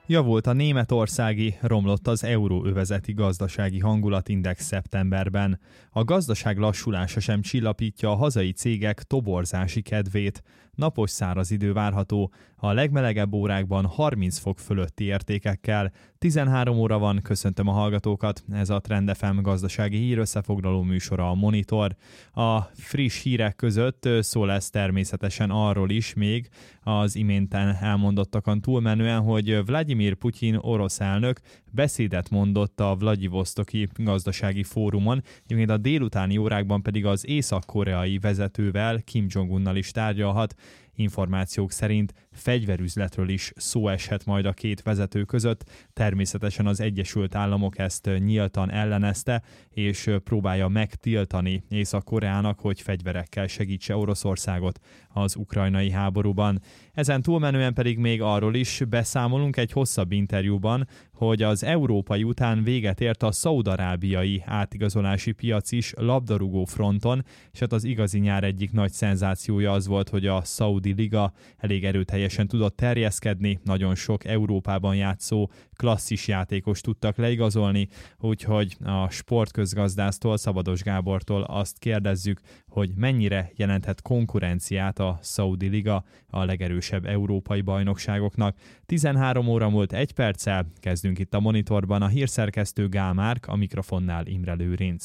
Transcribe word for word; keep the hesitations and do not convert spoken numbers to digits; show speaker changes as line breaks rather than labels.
Javult a németországi, romlott az euróövezeti gazdasági hangulatindex szeptemberben. A gazdaság lassulása sem csillapítja a hazai cégek toborzási kedvét. Napos száraz idő várható, a legmelegebb órákban harminc fok fölötti értékekkel. tizenhárom óra van, köszöntöm a hallgatókat, ez a Trend ef em gazdasági hírösszefoglaló műsora, a Monitor. A friss hírek között szó lesz természetesen arról is még, az iménten elmondottakon túlmenően, hogy Vladimir Putyin orosz elnök beszédet mondott a Vladivosztoki gazdasági fórumon, egyébként a délutáni órákban pedig az észak-koreai vezetővel, Kim Jong-unnal is tárgyalhat. Információk szerint fegyverüzletről is szó eshet majd a két vezető között. Természetesen az Egyesült Államok ezt nyíltan ellenezte, és próbálja megtiltani Észak-Koreának, hogy fegyverekkel segítse Oroszországot az ukrajnai háborúban. Ezen túlmenően pedig még arról is beszámolunk egy hosszabb interjúban, hogy az európai után véget ért a szaúd-arábiai átigazolási piac is labdarúgó fronton, és hát az igazi nyár egyik nagy szenzációja az volt, hogy a szaudi liga elég erőteljesen tudott terjeszkedni, nagyon sok Európában játszó klasszis játékos tudtak leigazolni, úgyhogy a sportközgazdásztól, Szabados Gábortól azt kérdezzük, hogy mennyire jelenthet konkurenciát a szaudi liga a legerősebb európai bajnokságoknak. tizenhárom óra múlt egy perccel, kezdünk itt a Monitorban, a hírszerkesztő Gál Márk, a mikrofonnál Imre Lőrinc.